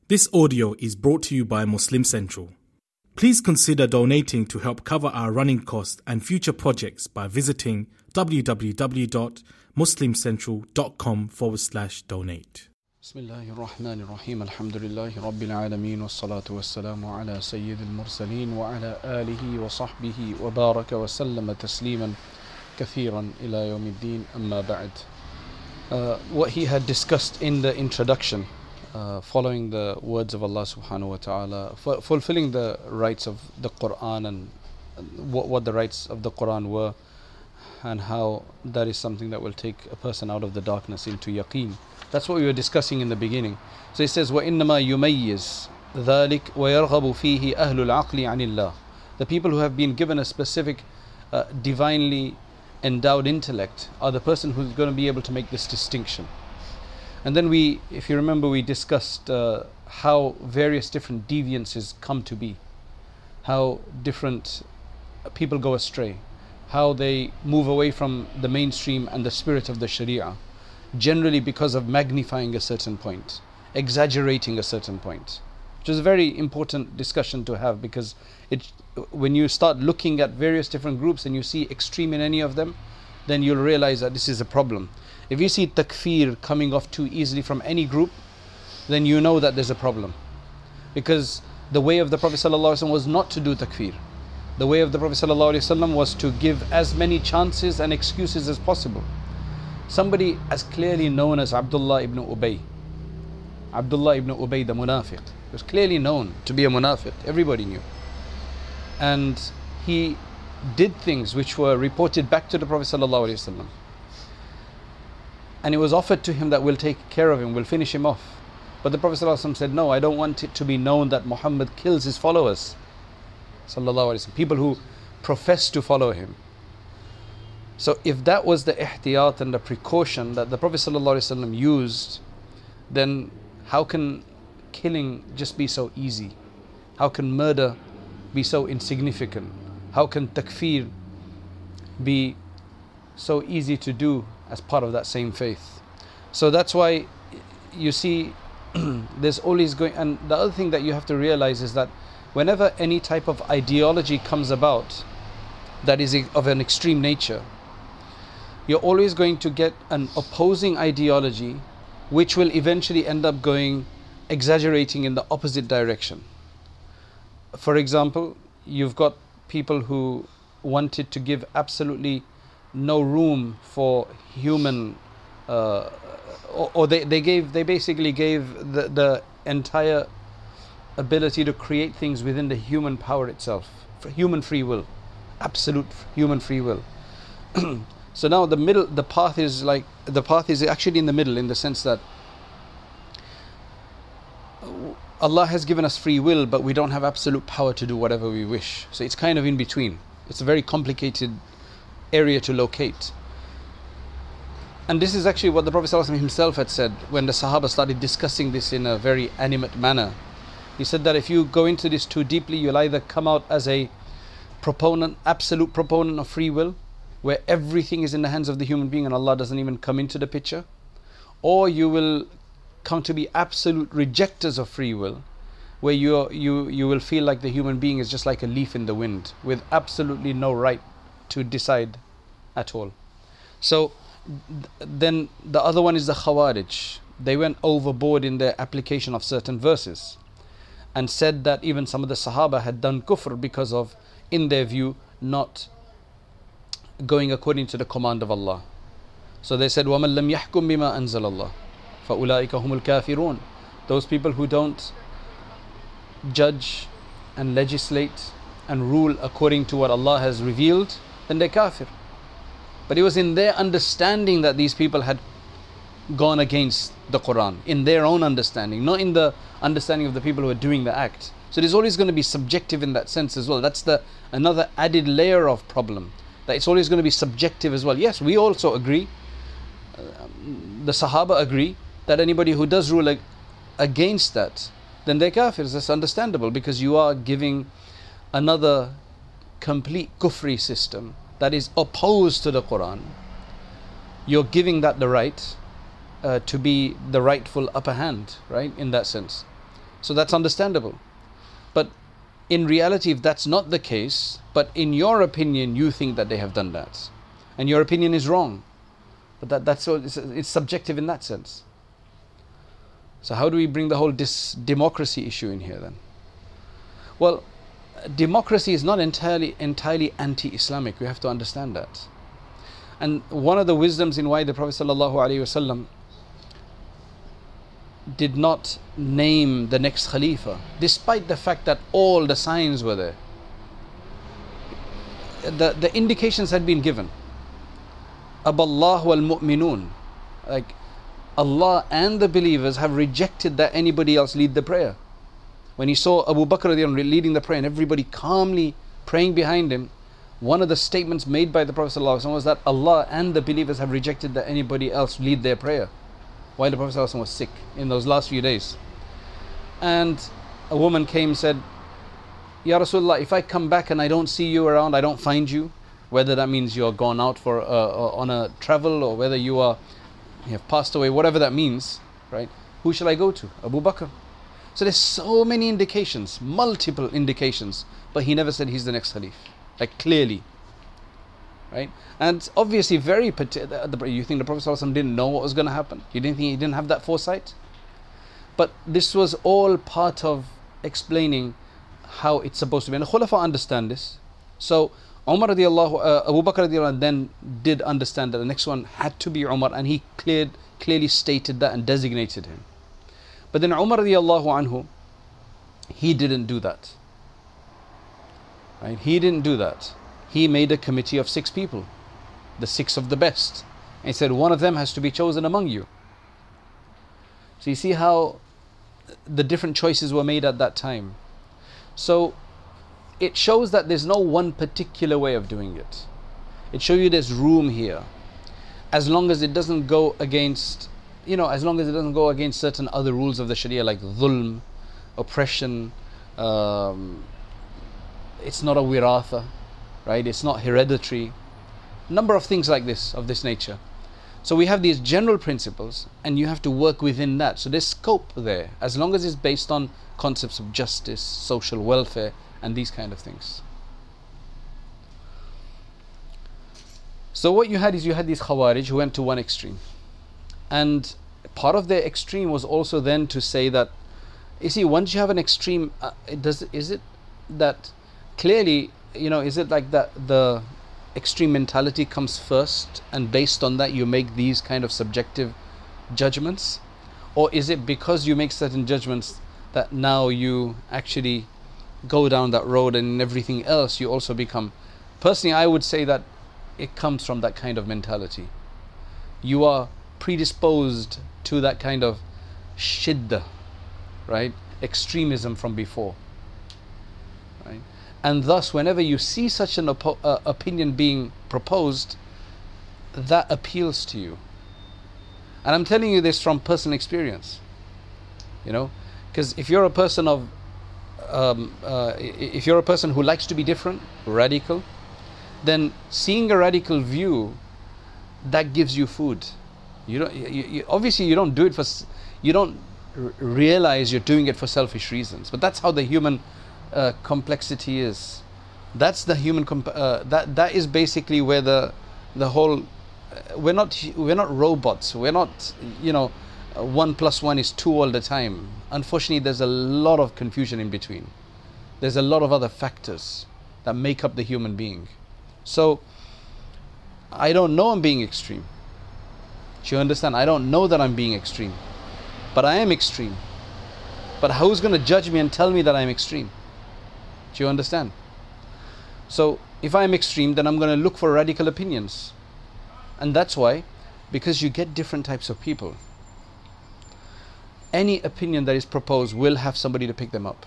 This audio is brought to you by Muslim Central. Please consider donating to help cover our running costs and future projects by visiting www.muslimcentral.com/donate. Bismillahirrahmanirrahim. Alhamdulillahi Rabbil Alameen. Wassalatu wassalamu ala Sayyidil Mursaleen wa ala alihi wa sahbihi wa baraka wa sallama tasliman kathiran ila yawmiddin amma ba'd. What he had discussed in the introduction, following the words of Allah subhanahu wa ta'ala, fulfilling the rights of the Quran and what the rights of the Quran were, and how that is something that will take a person out of the darkness into yaqeen. That's what we were discussing in the beginning. So he says, وَإِنَّمَا يُمَيِّزْ ذَلِكَ وَيَرْغَبُ فِيهِ أَهْلُ الْعَقْلِ عَنِ اللَّهِ. The people who have been given a specific divinely endowed intellect are the person who's going to be able to make this distinction. And then if you remember, we discussed how various different deviances come to be, how different people go astray, how they move away from the mainstream and the spirit of the Sharia, generally because of magnifying a certain point, exaggerating a certain point, which is a very important discussion to have, because when you start looking at various different groups and you see extreme in any of them, then you'll realize that this is a problem. If you see takfir coming off too easily from any group, then you know that there's a problem. Because the way of the Prophet ﷺ was not to do takfir. The way of the Prophet ﷺ was to give as many chances and excuses as possible. Somebody as clearly known as Abdullah ibn Ubay, the munafiq, was clearly known to be a munafiq. Everybody knew. And he did things which were reported back to the Prophet ﷺ. And it was offered to him that we'll take care of him, we'll finish him off. But the Prophet ﷺ said, no, I don't want it to be known that Muhammad kills his followers. People who profess to follow him. So if that was the ihtiyat and the precaution that the Prophet ﷺ used, then how can killing just be so easy? How can murder be so insignificant? How can takfir be so easy to do as part of that same faith? So that's why you see there's always going. And the other thing that you have to realize is that whenever any type of ideology comes about that is of an extreme nature, you're always going to get an opposing ideology which will eventually end up exaggerating in the opposite direction. For example, you've got people who wanted to give absolutely no room for human, or they basically gave the entire ability to create things within the human power itself, for human free will, absolute human free will. So now the path is actually in the middle, in the sense that Allah has given us free will, but we don't have absolute power to do whatever we wish. So it's kind of in between. It's a very complicated area to locate. And this is actually what the Prophet ﷺ himself had said when the Sahaba started discussing this in a very animate manner. He said that if you go into this too deeply, you'll either come out as a absolute proponent of free will, where everything is in the hands of the human being and Allah doesn't even come into the picture, or you will come to be absolute rejectors of free will, where you will feel like the human being is just like a leaf in the wind with absolutely no right to decide at all. So then the other one is the Khawarij. They went overboard in their application of certain verses and said that even some of the Sahaba had done kufr because of, in their view, not going according to the command of Allah. So they said, وَمَنْ لَمْ يَحْكُمْ بِمَا أَنزَلَ اللَّهِ فَأُولَٰئِكَ هُمُ الْكَافِرُونَ. Those people who don't judge and legislate and rule according to what Allah has revealed, then they're kafir. But it was in their understanding that these people had gone against the Quran, in their own understanding, not in the understanding of the people who are doing the act. So it is always going to be subjective in that sense as well. That's another added layer of problem, that it's always going to be subjective as well. Yes, we also agree, the Sahaba agree, that anybody who does rule against that, then they're kafirs. That's understandable, because you are giving another complete kufri system that is opposed to the Quran. You're giving that the right to be the rightful upper hand, right, in that sense. So that's understandable. But in reality, if that's not the case, but in your opinion you think that they have done that, and your opinion is wrong, but that's all, it's subjective in that sense. So how do we bring the whole democracy issue in here then? Well, democracy is not entirely anti-Islamic. We have to understand that. And one of the wisdoms in why the Prophet ﷺ did not name the next Khalifa, despite the fact that all the signs were there. The indications had been given. Aballahu al-mu'minun, like Allah and the believers have rejected that anybody else lead the prayer. When he saw Abu Bakr leading the prayer and everybody calmly praying behind him, one of the statements made by the Prophet ﷺ was that Allah and the believers have rejected that anybody else lead their prayer, while the Prophet ﷺ was sick in those last few days. And a woman came and said, Ya Rasulullah, if I come back and I don't see you around, I don't find you, whether that means you're gone out for on a travel, or whether you have passed away, whatever that means, right? Who shall I go to? Abu Bakr. So there's so many indications, multiple indications, but he never said he's the next Khalif, like clearly, right? And obviously you think the Prophet ﷺ didn't know what was going to happen? You didn't think he didn't have that foresight? But this was all part of explaining how it's supposed to be. And the Khulafa understand this. So Abu Bakr radiallahu anh then did understand that the next one had to be Umar, and he clearly stated that and designated him. But then Umar radiallahu anhu, he didn't do that. Right? He didn't do that. He made a committee of 6 people, the 6 of the best. And he said, one of them has to be chosen among you. So you see how the different choices were made at that time. So it shows that there's no one particular way of doing it. It shows you there's room here, as long as it doesn't go against, as long as it doesn't go against certain other rules of the Sharia, like dhulm, oppression. It's not a wiratha, right? It's not hereditary. Number of things like this, of this nature. So we have these general principles, and you have to work within that. So there's scope there, as long as it's based on concepts of justice, social welfare, and these kind of things. So what you had is, you had these Khawarij who went to one extreme. And part of their extreme was also then to say that, you see, once you have an extreme, is it that clearly, is it like that the extreme mentality comes first, and based on that you make these kind of subjective judgments? Or is it because you make certain judgments that now you actually go down that road, and in everything else you also become? Personally, I would say that it comes from that kind of mentality. You are predisposed to that kind of shiddah, right? Extremism from before, right? And thus, whenever you see such an opinion being proposed, that appeals to you. And I'm telling you this from personal experience, because if you're a person of if you're a person who likes to be different, radical, then seeing a radical view, that gives you food. Obviously you don't do it you don't realize you're doing it for selfish reasons, but that's how the human complexity is. That's the human that is basically where the whole we're not robots. We're not 1 + 1 is 2 all the time. Unfortunately, there's a lot of confusion in between. There's a lot of other factors that make up the human being. So I don't know I'm being extreme. Do you understand? I don't know that I'm being extreme, but I am extreme. But who's going to judge me and tell me that I'm extreme? Do you understand? So if I'm extreme, then I'm going to look for radical opinions. And that's why, because you get different types of people, any opinion that is proposed will have somebody to pick them up,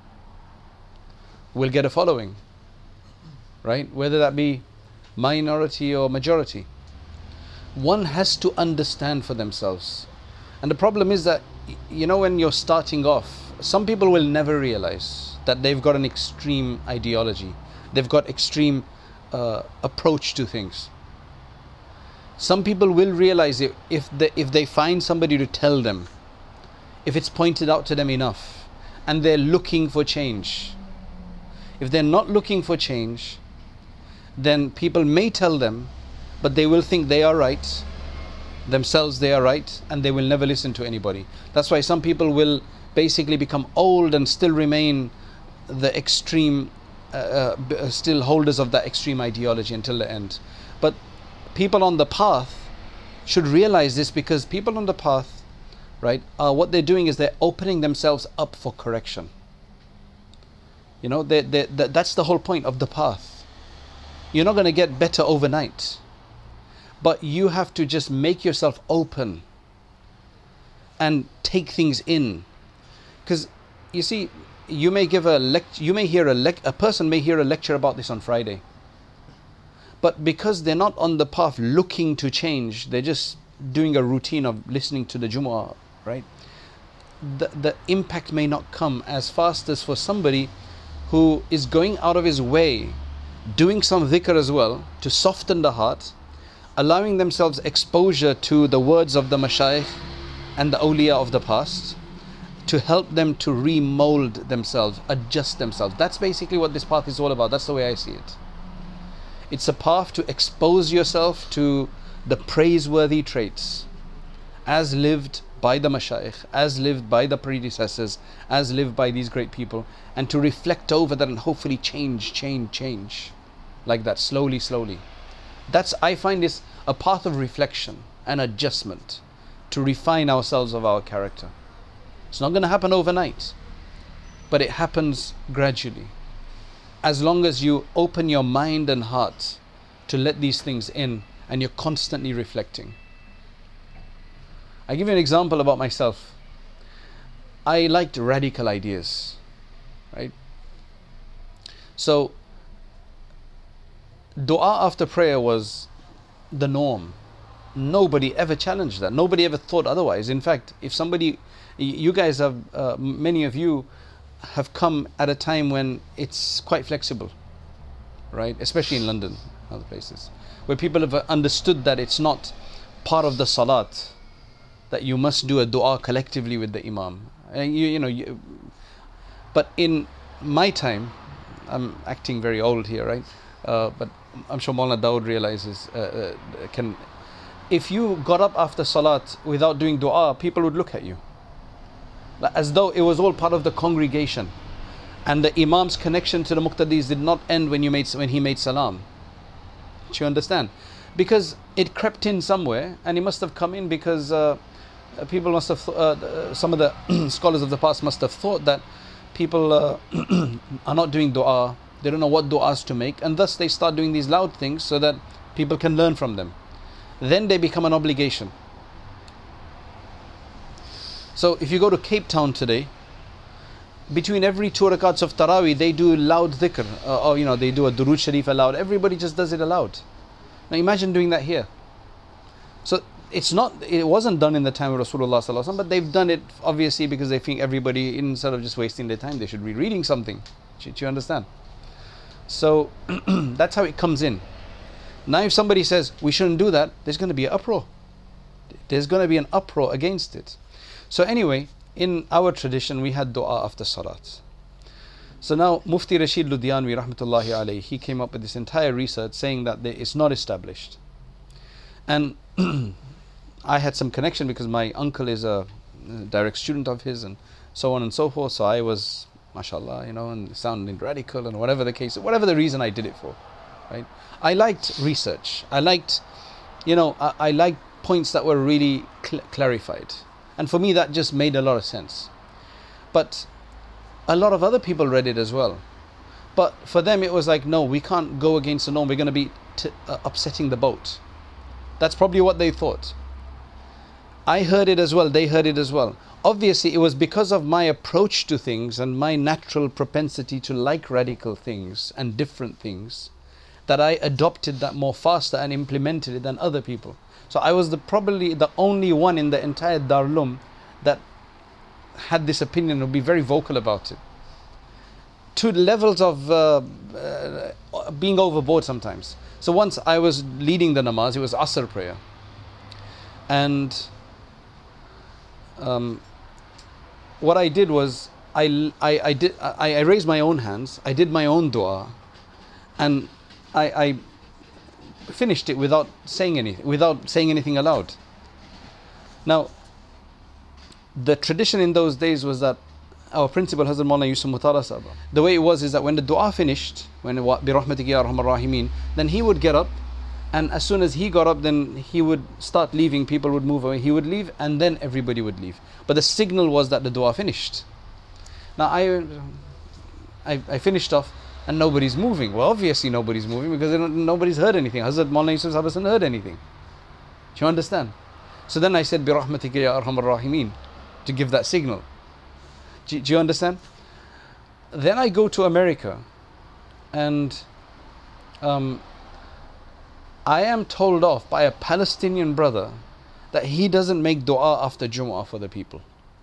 will get a following, right? Whether that be minority or majority. One has to understand for themselves. And the problem is that, when you're starting off, some people will never realize that they've got an extreme ideology. They've got extreme approach to things. Some people will realize it if they find somebody to tell them, if it's pointed out to them enough, and they're looking for change. If they're not looking for change, then people may tell them, but they will think they are right, themselves they are right, and they will never listen to anybody. That's why some people will basically become old and still remain the extreme, still holders of that extreme ideology until the end. But people on the path should realize this, because people on the path, right, what they're doing is they're opening themselves up for correction. You know, that's the whole point of the path. You're not going to get better overnight, but you have to just make yourself open and take things in. Because you see, you may give a a person may hear a lecture about this on Friday, but because they're not on the path looking to change, they're just doing a routine of listening to the Jumu'ah, right? The impact may not come as fast as for somebody who is going out of his way, doing some dhikr as well, to soften the heart, allowing themselves exposure to the words of the mashayikh and the awliya of the past, to help them to remold themselves, adjust themselves. That's basically what this path is all about. That's the way I see it. It's a path to expose yourself to the praiseworthy traits as lived by the mashayikh, as lived by the predecessors, as lived by these great people, and to reflect over that and hopefully change like that, slowly. I find this a path of reflection and adjustment to refine ourselves of our character. It's not going to happen overnight, but it happens gradually. As long as you open your mind and heart to let these things in, and you're constantly reflecting. I give you an example about myself. I liked radical ideas, right? So dua after prayer was the norm. Nobody ever challenged that. Nobody ever thought otherwise. In fact, if somebody, you guys have, many of you have come at a time when it's quite flexible, right? Especially in London, other places, where people have understood that it's not part of the salat, that you must do a dua collectively with the imam. And but in my time, I'm acting very old here, right? But I'm sure Maulana Dawood realizes, if you got up after salat without doing dua, people would look at you as though it was all part of the congregation, and the imam's connection to the muqtadis did not end when he made salam. Do you understand? Because it crept in somewhere, and it must have come in because people must have some of the scholars of the past must have thought that people are not doing dua, they don't know what du'as to make, and thus they start doing these loud things so that people can learn from them. Then they become an obligation. So if you go to Cape Town today, between every 2 rakats of Taraweeh, they do loud dhikr, or they do a Durood Sharif aloud. Everybody just does it aloud. Now imagine doing that here. So it wasn't done in the time of Rasulullah sallallahu alaihi wasallam, but they've done it obviously because they think everybody, instead of just wasting their time, they should be reading something. Do you understand? So that's how it comes in. Now if somebody says we shouldn't do that, there's going to be an uproar. There's going to be an uproar against it. So anyway, in our tradition we had dua after salat. So now Mufti Rashid Ludhianvi rahmatullahi alayhi, he came up with this entire research saying that it's not established. And I had some connection because my uncle is a direct student of his and so on and so forth. So I was, mashallah, and sounding radical and whatever the case, whatever the reason I did it for, right? I liked research. I liked, I liked points that were really clarified. And for me that just made a lot of sense. But a lot of other people read it as well. But for them it was like, no, we can't go against the norm. We're going to be upsetting the boat. That's probably what they thought. I heard it as well. They heard it as well. Obviously it was because of my approach to things and my natural propensity to like radical things and different things that I adopted that more faster and implemented it than other people. So I was probably the only one in the entire Darul that had this opinion and would be very vocal about it, to levels of being overboard sometimes. So once I was leading the namaz, it was Asr prayer, and what I did was I raised my own hands, I did my own dua, and I finished it without saying anything aloud. Now, the tradition in those days was that our principal Hazrat Maulana Yusuf Mutala Sahib, the way it was is that when the dua finished, when bi rahmatika ya arhamar rahimin, then he would get up, and as soon as he got up, then he would start leaving, people would move away, he would leave, and then everybody would leave. But the signal was that the dua finished. Now I finished off and nobody's moving. Well, obviously nobody's moving because nobody's heard anything. Hazrat Maulana Yusuf Sahib hasn't heard anything. Do you understand? So then I said bi rahmatika ya arhamar rahimin to give that signal. Do you understand? Then I go to America, and I am told off by a Palestinian brother that he doesn't make dua after Jumu'ah for the people.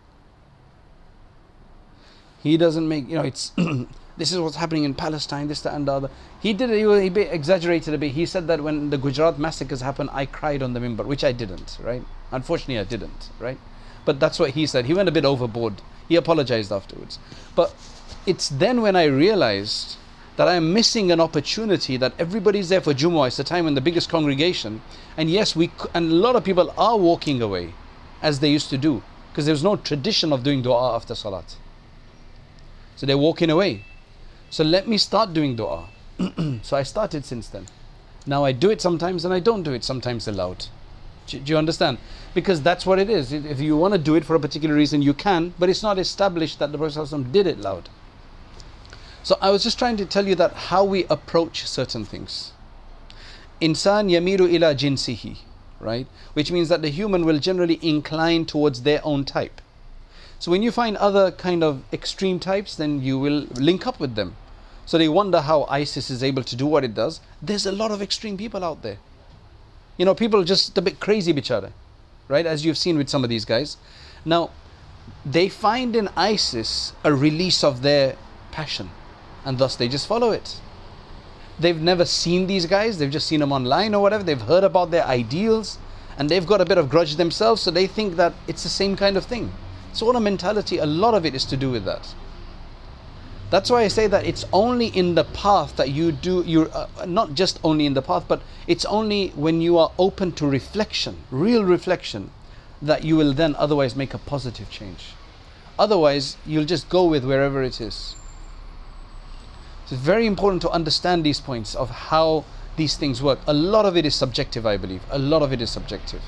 He doesn't make, it's this is what's happening in Palestine, this, that and the other. He exaggerated a bit. He said that when the Gujarat massacres happened, I cried on the minbar, which I didn't, right? Unfortunately, I didn't, right? But that's what he said. He went a bit overboard. He apologized afterwards. But it's then when I realized that I am missing an opportunity, that everybody's there for Jumu'ah. It's the time when the biggest congregation, and yes, and a lot of people are walking away as they used to do, because there's no tradition of doing dua after Salat. So they're walking away. So let me start doing dua. So I started since then. Now I do it sometimes and I don't do it sometimes aloud. Do you understand? Because that's what it is. If you want to do it for a particular reason, you can, but it's not established that the Prophet ﷺ did it loud. So I was just trying to tell you that how we approach certain things. Insan yamiru ila jinsihi, right? Which means that the human will generally incline towards their own type. So when you find other kind of extreme types, then you will link up with them. So they wonder how ISIS is able to do what it does. There's a lot of extreme people out there. People just a bit crazy bichara, right? As you've seen with some of these guys. Now, they find in ISIS a release of their passion, and thus they just follow it. They've never seen these guys, they've just seen them online or whatever, they've heard about their ideals, and they've got a bit of grudge themselves, so they think that it's the same kind of thing. It's all a mentality, a lot of it is to do with that. That's why I say that it's only in the path that you're not just only in the path, but it's only when you are open to reflection, real reflection, that you will then otherwise make a positive change. Otherwise, you'll just go with wherever it is. So it's very important to understand these points of how these things work. A lot of it is subjective, I believe. A lot of it is subjective.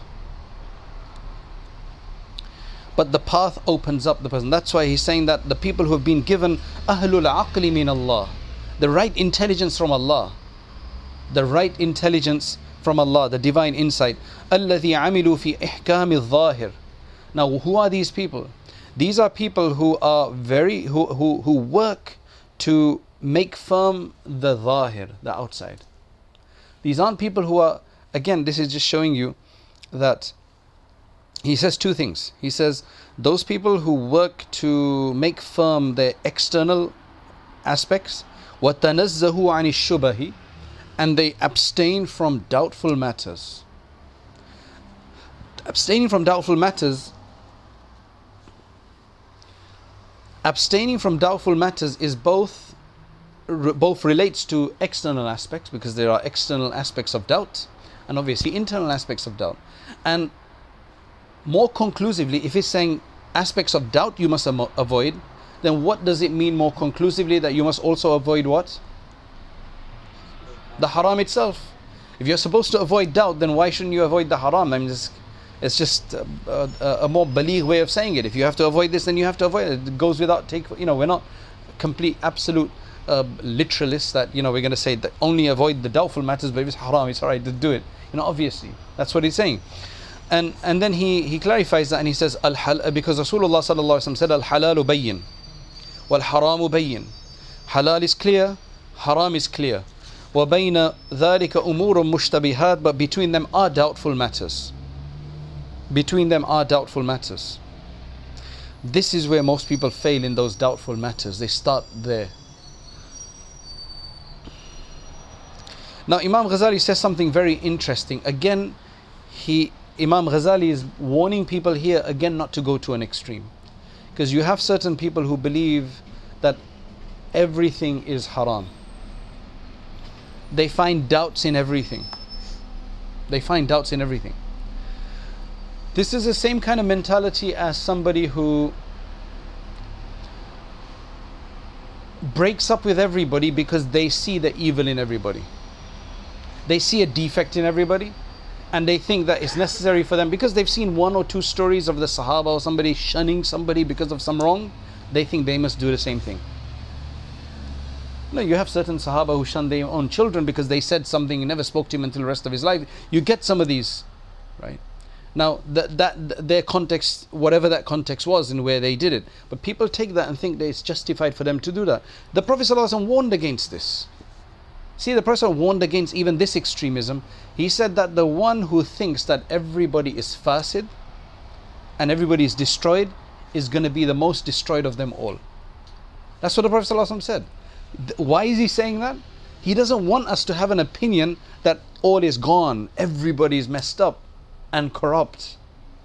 But the path opens up the person. That's why he's saying that the people who have been given ahlul aqli min Allah, the right intelligence from Allah, the right intelligence from Allah, the divine insight, alladhi amilu fi ihkam al-zahir. Now, who are these people? These are people who are who work to make firm the zahir, the outside. These aren't people who are, again, this is just showing you that he says two things. He says those people who work to make firm their external aspects, وَتَنَزَّهُ عَنِ الشُّبَهِ, and they abstain from doubtful matters. Abstaining from doubtful matters is both relates to external aspects, because there are external aspects of doubt, and obviously internal aspects of doubt. And more conclusively, if it's saying aspects of doubt you must avoid, then what does it mean more conclusively? That you must also avoid what? The haram itself. If you're supposed to avoid doubt, then why shouldn't you avoid the haram? I mean, it's just a more baligh way of saying it. If you have to avoid this, then you have to avoid it. It goes without we're not complete, absolute literalists that, we're going to say that only avoid the doubtful matters, but if it's haram, it's alright to do it. Obviously. That's what he's saying. And then he clarifies that, and he says, because Rasulullah sallallahu alaihi wasallam said, al-halalu bayyin, wal-haramu bayyin. Halal is clear, haram is clear. وَبَيْنَ ذَلِكَ أُمُورٌ مُشْتَبِهَاتٌ, but between them are doubtful matters. Between them are doubtful matters. This is where most people fail, in those doubtful matters. They start there. Now Imam Ghazali says something very interesting. Again, Imam Ghazali is warning people here again not to go to an extreme. Because you have certain people who believe that everything is haram. They find doubts in everything. They find doubts in everything. This is the same kind of mentality as somebody who breaks up with everybody because they see the evil in everybody. They see a defect in everybody, and they think that it's necessary for them, because they've seen one or two stories of the Sahaba or somebody shunning somebody because of some wrong. They think they must do the same thing. No, you have certain Sahaba who shun their own children because they said something and never spoke to him until the rest of his life. You get some of these, right? Now, their context, whatever that context was and where they did it. But people take that and think that it's justified for them to do that. The Prophet ﷺ warned against this. See, the Prophet warned against even this extremism. He said that the one who thinks that everybody is fasid and everybody is destroyed is going to be the most destroyed of them all. That's what the Prophet ﷺ said. Why is he saying that? He doesn't want us to have an opinion that all is gone, everybody is messed up and corrupt.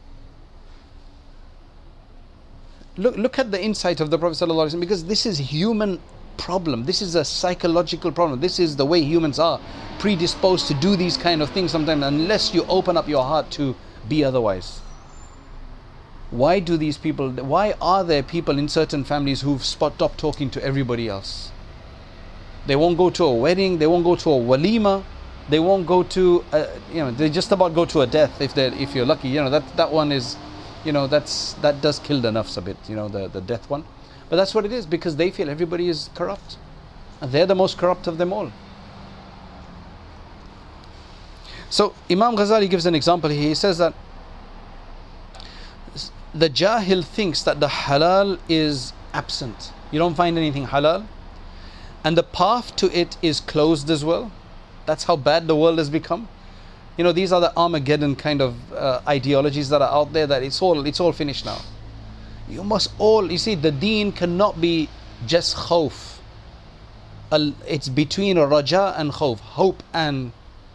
Look at the insight of the Prophet ﷺ, because this is human problem. This is a psychological problem. This is the way humans are predisposed to do these kind of things sometimes, unless you open up your heart to be otherwise. Why are there people in certain families who've stopped talking to everybody else? They won't go to a wedding, they won't go to a walima, they won't go to they just about go to a death if you're lucky. That one is, that does kill the nafs a bit, the death one. But that's what it is, because they feel everybody is corrupt, and they're the most corrupt of them all. So Imam Ghazali gives an example. He says that the jahil thinks that the halal is absent. You don't find anything halal, and the path to it is closed as well. That's how bad the world has become. These are the Armageddon kind of ideologies that are out there, that it's all finished now. You see, the deen cannot be just khawf. It's between a raja and khawf, hope and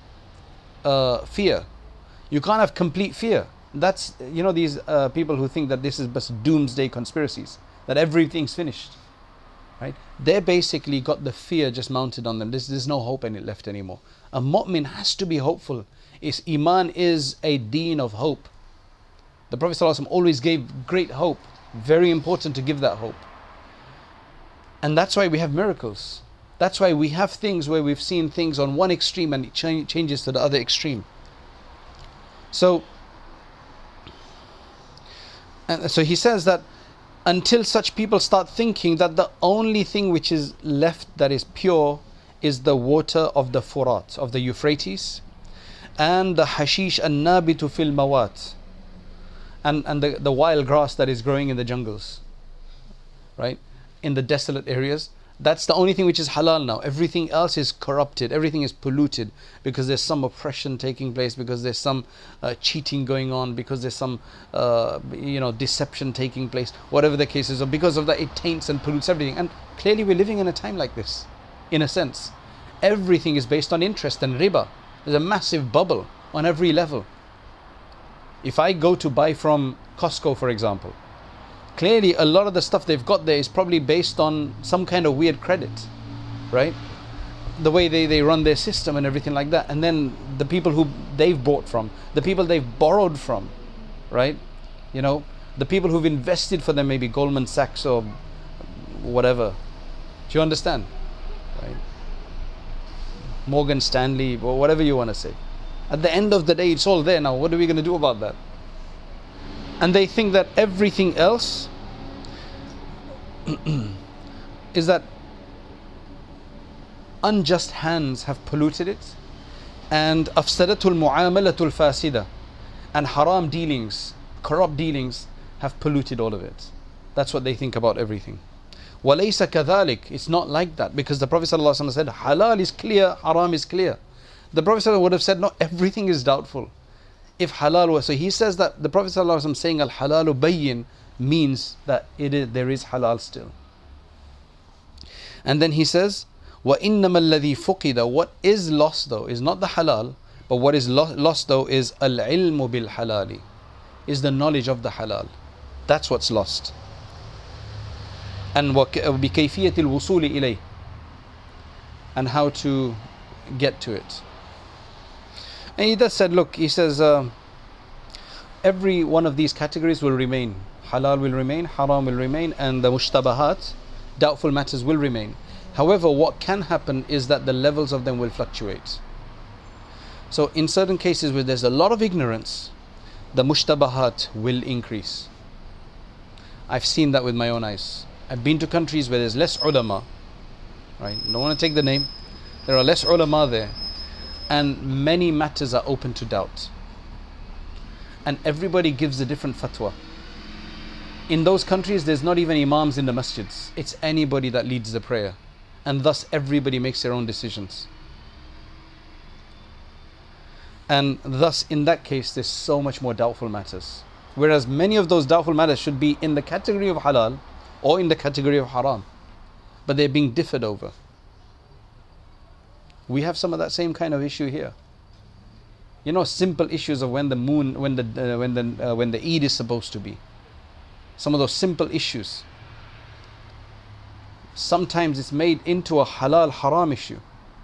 fear. You can't have complete fear. That's, these people who think that this is just doomsday conspiracies, that everything's finished, right? They basically got the fear just mounted on them. There's no hope left anymore. A mu'min has to be hopeful. Iman is a deen of hope. The Prophet ﷺ always gave great hope. Very important to give that hope. And that's why we have miracles. That's why we have things where we've seen things on one extreme and it changes to the other extreme. So he says that until such people start thinking that the only thing which is left that is pure is the water of the Furat, of the Euphrates, and the hashish and nabitu fil mawat, and the wild grass that is growing in the jungles, right, in the desolate areas. That's the only thing which is halal now. Everything else is corrupted, everything is polluted, because there's some oppression taking place, because there's some cheating going on, because there's some deception taking place, whatever the case is, or because of that it taints and pollutes everything. And clearly we're living in a time like this, in a sense. Everything is based on interest and riba. There's a massive bubble on every level. If I go to buy from Costco, for example, clearly a lot of the stuff they've got there is probably based on some kind of weird credit, right? The way they run their system and everything like that. And then the people who they've bought from, the people they've borrowed from, right? The people who've invested for them, maybe Goldman Sachs or whatever. Do you understand? Right? Morgan Stanley, or whatever you want to say. At the end of the day, it's all there now. What are we going to do about that? And they think that everything else is that unjust hands have polluted it, and afsadatul muamalatul fasida, and haram dealings, corrupt dealings have polluted all of it. That's what they think about everything. وَلَيْسَ كَذَلِكَ. It's not like that, because the Prophet ﷺ said halal is clear, haram is clear. The Prophet ﷺ would have said no, everything is doubtful. If halal was, so he says that the Prophet ﷺ saying al halalu bayyin means that there is halal still. And then he says وَإِنَّمَا الَّذِي فُقِدَ. What is lost though is not the halal, but what is lost though is al-ilmu bil halali, is the knowledge of the halal. That's what's lost. and بكيفية الوصول إليه, and how to get to it. And he does said, look, he says, every one of these categories will remain. Halal will remain, haram will remain, and the mushtabahat, doubtful matters, will remain. However, what can happen is that the levels of them will fluctuate. So in certain cases where there's a lot of ignorance, the mushtabahat will increase. I've seen that with my own eyes. I've been to countries where there's less ulama, right? Don't want to take the name. There are less ulama there, and many matters are open to doubt. And everybody gives a different fatwa. In those countries, there's not even imams in the masjids. It's anybody that leads the prayer. And thus everybody makes their own decisions. And thus in that case, there's so much more doubtful matters. Whereas many of those doubtful matters should be in the category of halal or in the category of haram. But they're being differed over. We have some of that same kind of issue here. You know, simple issues of when the moon, when the Eid is supposed to be. Some of those simple issues. Sometimes it's made into a halal haram issue,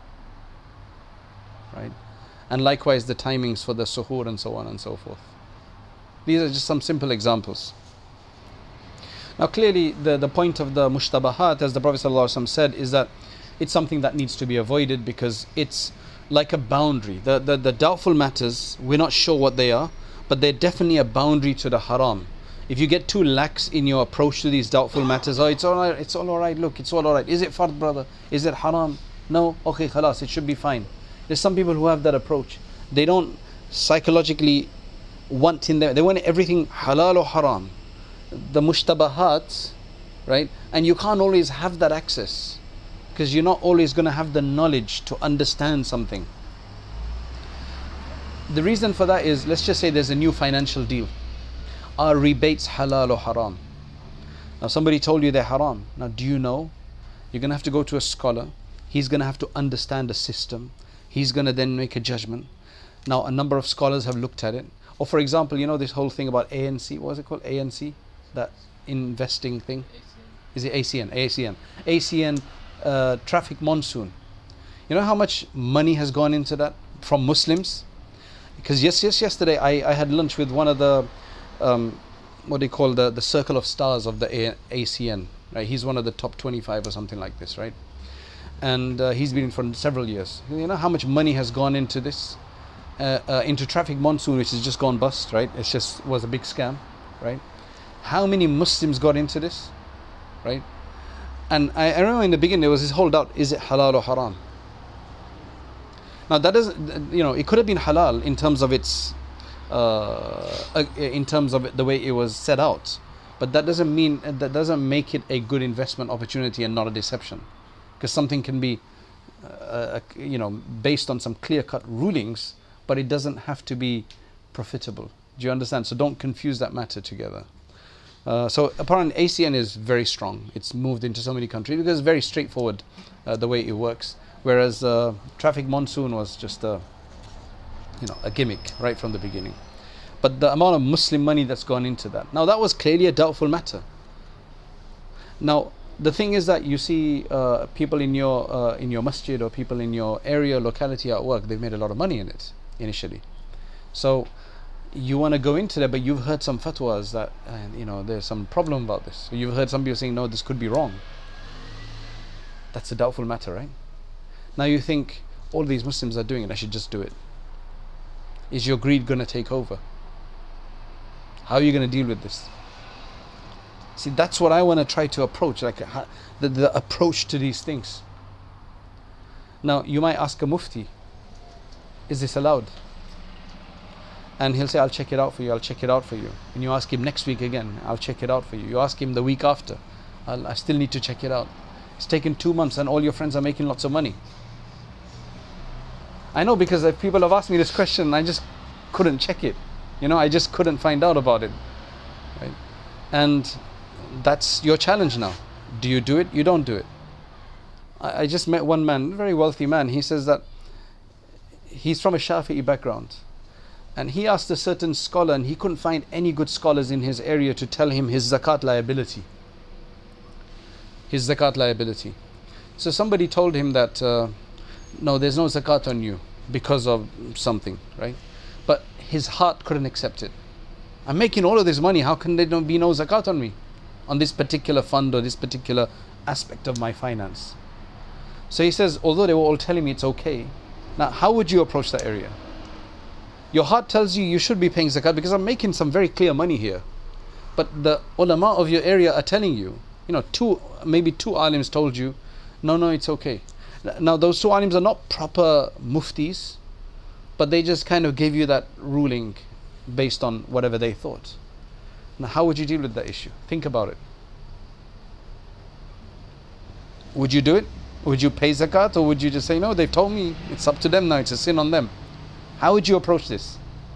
right? And likewise the timings for the suhoor and so on and so forth. These are just some simple examples. Now clearly the point of the mushtabahat, as the Prophet ﷺ said, is that it's something that needs to be avoided because it's like a boundary. The doubtful matters, we're not sure what they are, but they're definitely a boundary to the haram. If you get too lax in your approach to these doubtful matters, oh, it's all right, look, it's all right. Is it fard, brother? Is it haram? No? Okay, khalas, it should be fine. There's some people who have that approach. They don't psychologically want in there, they want everything halal or haram. The mushtabahat, right? And you can't always have that access because you're not always going to have the knowledge to understand something. The reason for that is, let's just say there's a new financial deal. Are rebates halal or haram? Now somebody told you they're haram. Now do you know? You're going to have to go to a scholar. He's going to have to understand the system. He's going to then make a judgment. Now a number of scholars have looked at it. Or for example, you know this whole thing about ANC, what was it called? ANC? That investing thing? ACN. Is it ACN? ACN traffic monsoon. You know how much money has gone into that from Muslims? Because yesterday I had lunch with one of the what they call the circle of stars of the ACN, right? He's one of the top 25 or something like this, right? And he's been in for several years. You know how much money has gone into this, into traffic monsoon, which has just gone bust, right? It just was a big scam, right? How many Muslims got into this, right? And I remember in the beginning there was this whole doubt: is it halal or haram? Now that doesn't, you know, it could have been halal in terms of its in terms of the way it was set out, but that doesn't mean, that doesn't make it a good investment opportunity and not a deception, because something can be you know, based on some clear-cut rulings, but it doesn't have to be profitable. Do you understand? So don't confuse that matter together. So apparently ACN is very strong. It's moved into so many countries because it's very straightforward the way it works, whereas traffic monsoon was just a gimmick right from the beginning. But the amount of Muslim money that's gone into that, now that was clearly a doubtful matter. Now the thing is that you see people in your masjid or people in your area, locality at work, they've made a lot of money in it initially. So you want to go into there, but you've heard some fatwas that you know, there's some problem about this. So you've heard some people saying, no, this could be wrong. That's a doubtful matter, right? Now you think, all these Muslims are doing it, I should just do it. Is your greed going to take over? How are you going to deal with this? See, that's what I want to try to approach, like the approach to these things. Now, you might ask a mufti, is this allowed? And he'll say, I'll check it out for you, I'll check it out for you. And you ask him next week again, I'll check it out for you. You ask him the week after, I still need to check it out. It's taken 2 months and all your friends are making lots of money. I know, because if people have asked me this question, I just couldn't check it. You know, I just couldn't find out about it. Right? And that's your challenge now. Do you do it? You don't do it. I just met one man, a very wealthy man. He says that he's from a Shafi'i background. And he asked a certain scholar, and he couldn't find any good scholars in his area to tell him his zakat liability. his zakat liability. So somebody told him that no, there's no zakat on you because of something, right? But his heart couldn't accept it. I'm making all of this money, how can there be no zakat on me, on this particular fund or this particular aspect of my finance? So he says, although they were all telling me it's okay, now how would you approach that area? Your heart tells you should be paying zakat because I'm making some very clear money here. But the ulama of your area are telling you, maybe two alims told you, no, it's okay. Now those two alims are not proper muftis, but they just kind of gave you that ruling based on whatever they thought. Now how would you deal with that issue? Think about it. Would you do it? Would you pay zakat, or would you just say, no, they've told me, it's up to them now, it's a sin on them? How would you approach this?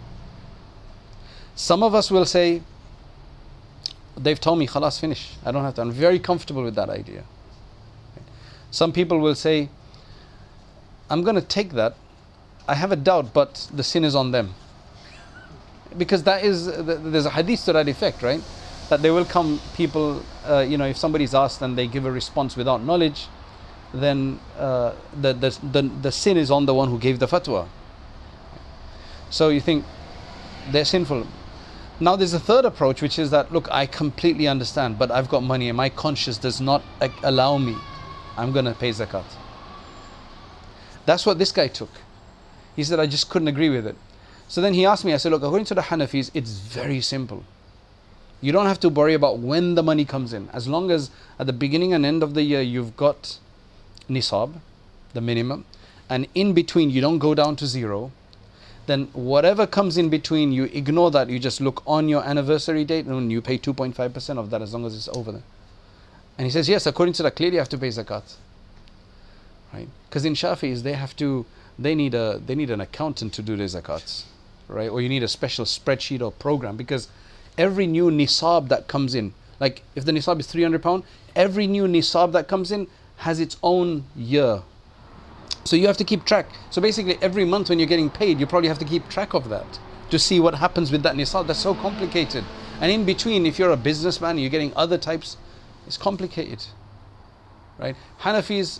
Some of us will say, they've told me, khalas, finish, I don't have to, I'm very comfortable with that idea. Some people will say, I'm going to take that, I have a doubt, but the sin is on them. Because there's a hadith to that effect, right? That there will come people, if somebody's asked and they give a response without knowledge, then the sin is on the one who gave the fatwa. So you think they're sinful. Now there's a third approach, which is that, look, I completely understand, but I've got money and my conscience does not allow me. I'm going to pay zakat. That's what this guy took. He said, I just couldn't agree with it. So then he asked me, I said, look, according to the Hanafis, it's very simple. You don't have to worry about when the money comes in. As long as at the beginning and end of the year you've got nisab, the minimum, and in between you don't go down to zero, then whatever comes in between, you ignore that. You just look on your anniversary date and you pay 2.5% of that as long as it's over there. And he says, yes, according to that, clearly you have to pay zakat. Right? Because in Shafi'is, they need an accountant to do their zakats. Right? Or you need a special spreadsheet or program, because every new nisab that comes in, like if the nisab is £300, every new nisab that comes in has its own year. So you have to keep track. So basically every month when you're getting paid, you probably have to keep track of that to see what happens with that nisab. That's so complicated. And in between, if you're a businessman, you're getting other types, it's complicated. Right? Hanafis,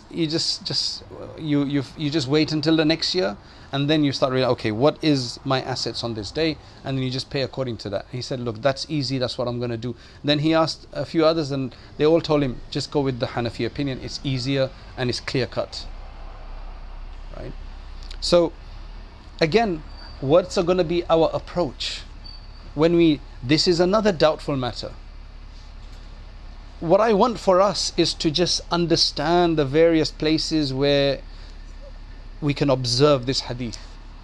you just wait until the next year, and then you start realizing, okay, what is my assets on this day, and then you just pay according to that. He said, look, that's easy, that's what I'm going to do. Then he asked a few others, and they all told him, just go with the Hanafi opinion, it's easier and it's clear cut. Right? So again, what's going to be our approach when this is another doubtful matter. What I want for us is to just understand the various places where we can observe this hadith.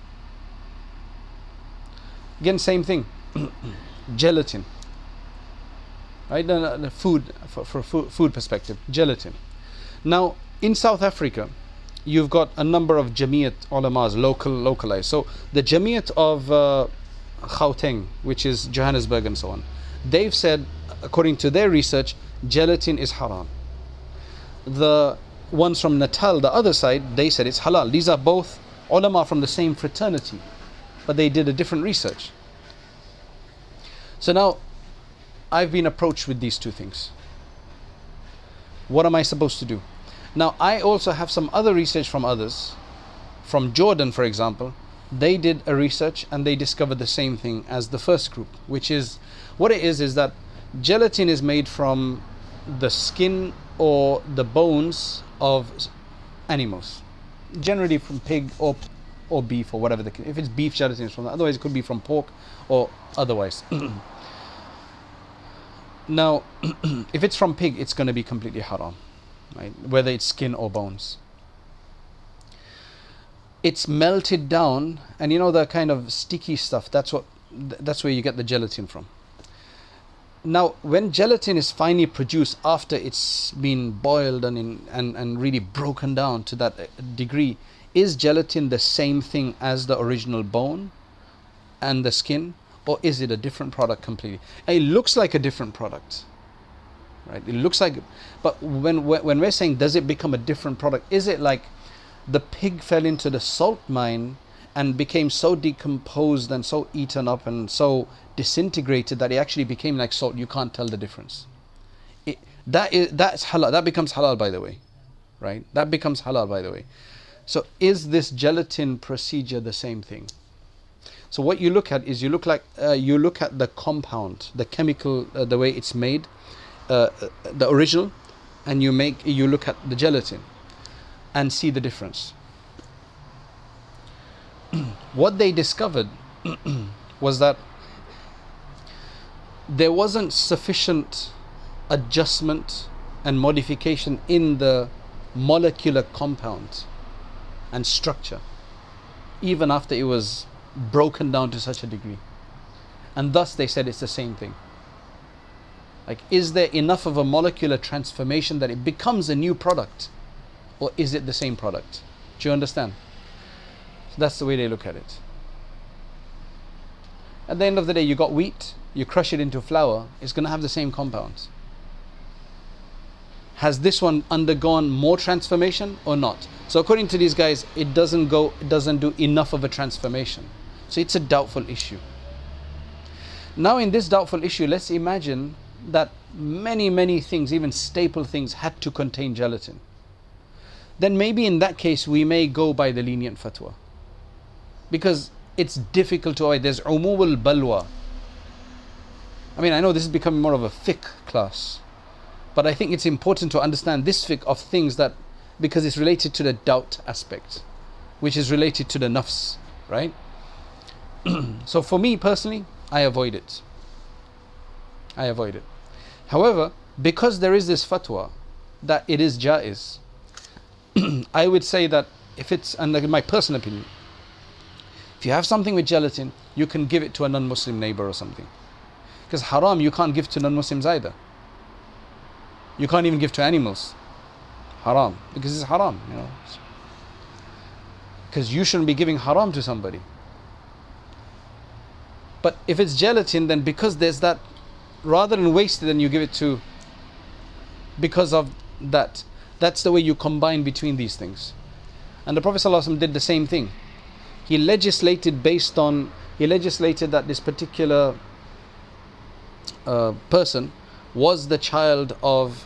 Again, same thing. Gelatin. Right? The food, for food perspective, gelatin. Now, in South Africa, you've got a number of Jamiat ulamas, localized. So the Jamiat of Gauteng, which is Johannesburg and so on, they've said, according to their research, gelatin is haram. The ones from Natal, the other side, they said it's halal. These are both ulama from the same fraternity, but they did a different research. So now, I've been approached with these two things. What am I supposed to do? Now, I also have some other research from others. From Jordan, for example, they did a research and they discovered the same thing as the first group, which is, what it is that gelatin is made from the skin or the bones of animals, generally from pig or beef or whatever. If it's beef, gelatin is from that. Otherwise, it could be from pork or otherwise. Now, if it's from pig, it's going to be completely haram, right? Whether it's skin or bones. It's melted down, and you know the kind of sticky stuff. That's where you get the gelatin from. Now, when gelatin is finally produced after it's been boiled and really broken down to that degree, is gelatin the same thing as the original bone and the skin, or is it a different product completely? It looks like a different product, right? It looks like, but when we're saying, does it become a different product? Is it like the pig fell into the salt mine and became so decomposed and so eaten up and so disintegrated that it actually became like salt? You can't tell the difference. That's halal. That becomes halal, by the way, right? That becomes halal, by the way. So is this gelatin procedure the same thing? So what you look at is you look at the compound, the chemical, the way it's made, the original, and you look at the gelatin and see the difference. What they discovered was that there wasn't sufficient adjustment and modification in the molecular compound and structure, even after it was broken down to such a degree. And thus they said it's the same thing. Like, is there enough of a molecular transformation that it becomes a new product, or is it the same product? Do you understand? So that's the way they look at it. At the end of the day, you got wheat, you crush it into flour, it's going to have the same compounds. Has this one undergone more transformation or not? So according to these guys, it doesn't do enough of a transformation. So it's a doubtful issue. Now in this doubtful issue, let's imagine that many things, even staple things, had to contain gelatin. Then maybe in that case we may go by the lenient fatwa, because it's difficult to avoid. There's umumul balwa. I mean, I know this is becoming more of a fiqh class, but I think it's important to understand this fiqh of things, that because it's related to the doubt aspect, which is related to the nafs, right? So for me personally, I avoid it. However, because there is this fatwa that it is jaiz, I would say that if it's, and in my personal opinion, if you have something with gelatin, you can give it to a non-Muslim neighbor or something. Because haram you can't give to non-Muslims either. You can't even give to animals. Haram, because it's haram, you know. Because you shouldn't be giving haram to somebody. But if it's gelatin, then because there's that, rather than waste it, then you give it to, because of that. That's the way you combine between these things. And the Prophet ﷺ did the same thing. He legislated that this particular person was the child of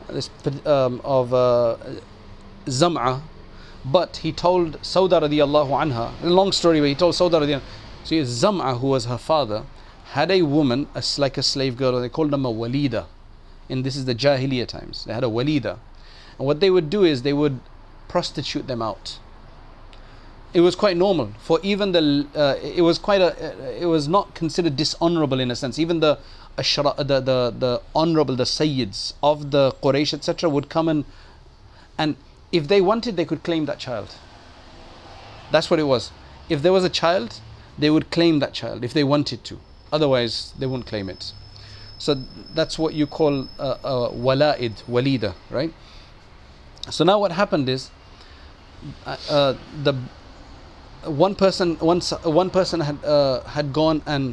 Zam'a, but he told Sauda radiallahu anha, a long story, but he told Sauda radiallahu anha, so Zam'a, who was her father, had a woman, like a slave girl, they called them a walida. And this is the Jahiliyyah times. They had a walida. And what they would do is they would prostitute them out. It was quite normal for even it was not considered dishonorable in a sense. Even the honorable, the sayyids of the Quraysh, etc., would come and if they wanted, they could claim that child. That's what it was. If there was a child, they would claim that child if they wanted to. Otherwise, they wouldn't claim it. So that's what you call wala'id, walida, right? So now what happened is, one person had gone and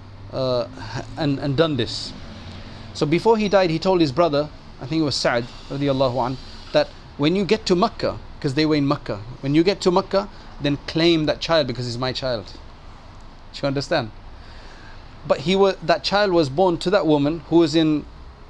done this. So before he died, he told his brother, I think it was Sa'd radiallahu anh, that when you get to Makkah, because they were in Makkah, when you get to Makkah, then claim that child because he's my child. Do you understand? But that child was born to that woman who was in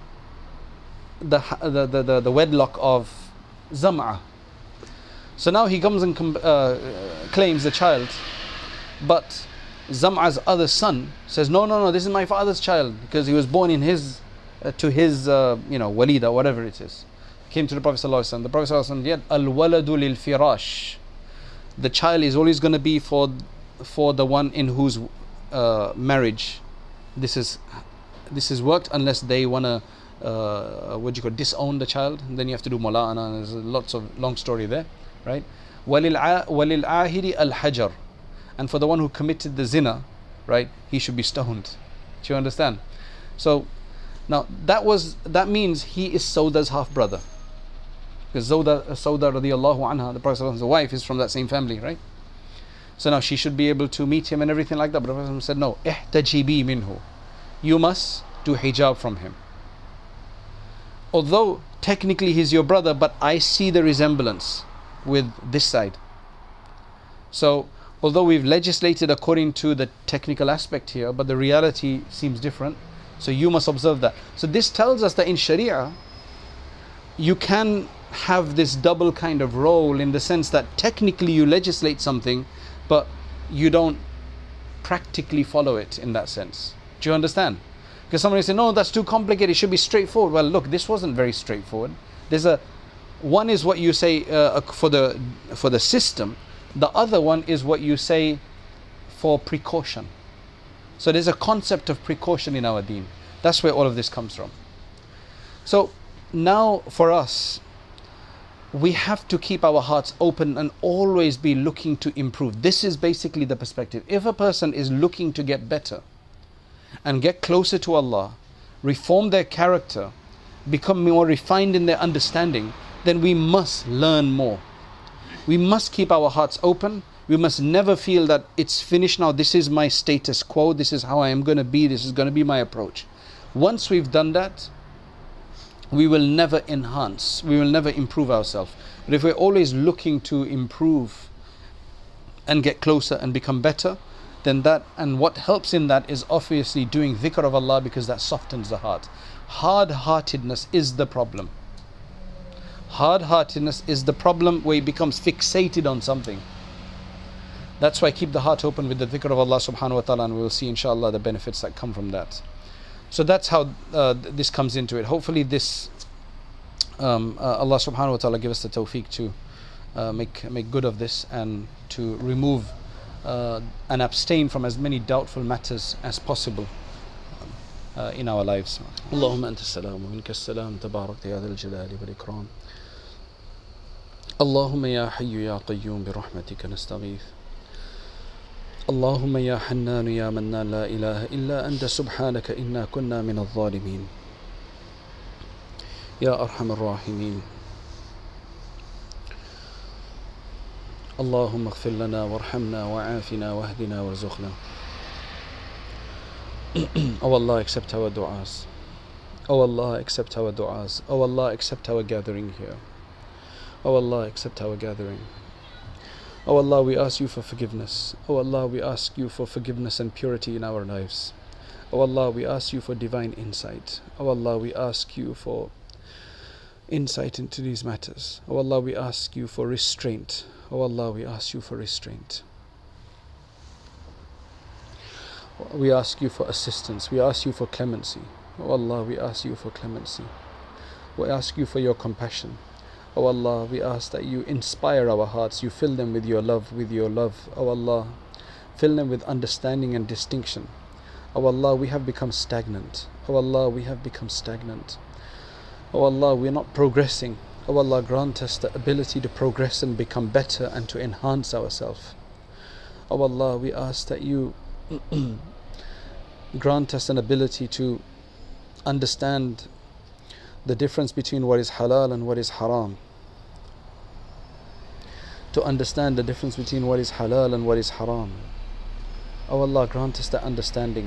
the wedlock of Zam'a. So now he comes and claims the child, but Zam'a's other son says, no, this is my father's child, because he was born in his walida, whatever it is. Came to the Prophet ﷺ. The Prophet ﷺ said, al-waladu lil-firash. The child is always going to be for the one in whose marriage this is worked, unless they want to disown the child, and then you have to do mula'ana, and there's lots of long story there, right? Walil-ahiri al-hajar. And for the one who committed the zina, right, he should be stoned. Do you understand? So now that means he is Sauda's half brother, because Sauda radiallahu anha, the Prophet's wife, is from that same family, right? So now she should be able to meet him and everything like that. But the Prophet said, no, ihtajibi minhu. You must do hijab from him. Although technically he's your brother, but I see the resemblance with this side. So although we've legislated according to the technical aspect here, but the reality seems different. So you must observe that. So this tells us that in Sharia, you can have this double kind of role, in the sense that technically you legislate something, but you don't practically follow it in that sense. Do you understand? Because somebody say, no, that's too complicated, it should be straightforward. Well, look, this wasn't very straightforward. One is what you say for the system. The other one is what you say for precaution. So there's a concept of precaution in our deen. That's where all of this comes from. So now for us, we have to keep our hearts open and always be looking to improve. This is basically the perspective. If a person is looking to get better and get closer to Allah, reform their character, become more refined in their understanding, then we must learn more. We must keep our hearts open. We must never feel that it's finished now, this is my status quo, this is how I am going to be, this is going to be my approach. Once we've done that, we will never enhance, we will never improve ourselves. But if we're always looking to improve and get closer and become better, then that, and what helps in that is obviously doing dhikr of Allah, because that softens the heart. Hard-heartedness is the problem. Hard-heartedness is the problem, where it becomes fixated on something. That's why keep the heart open with the dhikr of Allah subhanahu wa ta'ala, and we will see inshallah the benefits that come from that. So that's how this comes into it. Hopefully this Allah subhanahu wa ta'ala give us the tawfiq to make good of this, and to remove and abstain from as many doubtful matters as possible in our lives. Allahumma anta salam wa minka salam, tabarakta ya dhal jalali wal ikram. Allahumma ya hayyu ya qayyum bi rahmatika nastaghith. اللهم يا حنان يا منان لا إله إلا أنت سبحانك إنا كنا من الظالمين يا أرحم الراحمين. اللهم اغفر لنا وارحمنا وعافنا واهدنا وارزقنا. Oh Allah, accept our du'as. Oh Allah, accept our du'as. Oh Allah, accept our gathering here. Oh Allah, accept our gathering. Oh Allah, we ask you for forgiveness. Oh Allah, we ask you for forgiveness and purity in our lives. Oh Allah, we ask you for divine insight. Oh Allah, we ask you for insight into these matters. Oh Allah, we ask you for restraint. Oh Allah, we ask you for restraint. We ask you for assistance. We ask you for clemency. Oh Allah, we ask you for clemency. We ask you for your compassion. Oh Allah, we ask that you inspire our hearts, you fill them with your love, Oh Allah, fill them with understanding and distinction. Oh Allah, we have become stagnant. Oh Allah, we have become stagnant. Oh Allah, we are not progressing. Oh Allah, grant us the ability to progress and become better and to enhance ourselves. Oh Allah, we ask that you grant us an ability to understand the difference between what is halal and what is haram. To understand the difference between what is halal and what is haram. Oh Allah, grant us that understanding.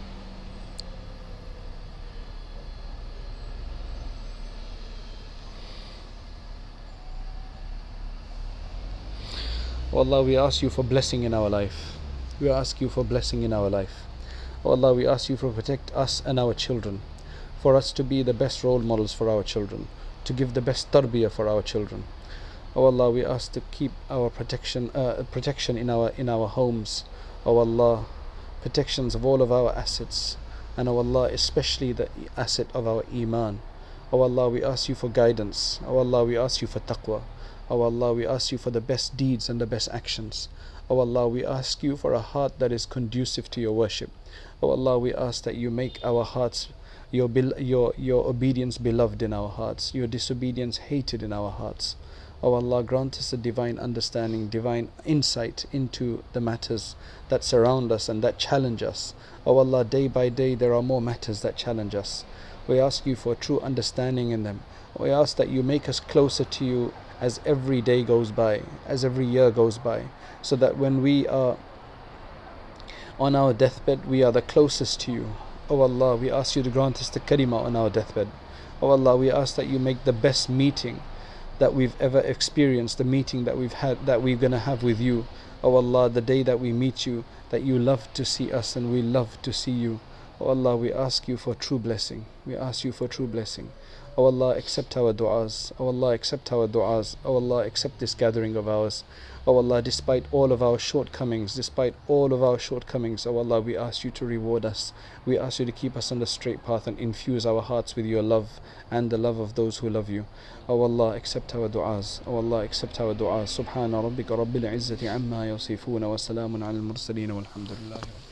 Oh Allah, we ask you for blessing in our life. We ask you for blessing in our life. Oh Allah, we ask you to protect us and our children, for us to be the best role models for our children, to give the best tarbiyah for our children. Oh Allah, we ask to keep our protection in our homes. Oh Allah, protections of all of our assets, and oh Allah, especially the asset of our iman. Oh Allah, we ask you for guidance. Oh Allah, we ask you for taqwa. Oh Allah, we ask you for the best deeds and the best actions. Oh Allah, we ask you for a heart that is conducive to your worship. Oh Allah, we ask that you make our hearts, your obedience beloved in our hearts, your disobedience hated in our hearts. Oh Allah, grant us a divine understanding, divine insight into the matters that surround us and that challenge us. Oh Allah, day by day there are more matters that challenge us. We ask you for true understanding in them. We ask that you make us closer to you as every day goes by, as every year goes by, so that when we are on our deathbed, we are the closest to you. Oh Allah, we ask you to grant us the kalima on our deathbed. Oh Allah, we ask that you make the best meeting that we've ever experienced, the meeting that we've had, that we're going to have with you. Oh Allah, the day that we meet you, that you love to see us and we love to see you. Oh Allah, we ask you for true blessing. We ask you for true blessing. O Allah, accept our du'as. O Allah, accept our du'as. O Allah, accept this gathering of ours. O Allah, despite all of our shortcomings, O Allah, we ask you to reward us. We ask you to keep us on the straight path and infuse our hearts with your love and the love of those who love you. O Allah, accept our du'as. O Allah, accept our du'as. Subhana rabbika rabbil izzati amma yasifuna wa salamun ala al-mursaleen walhamdulillah.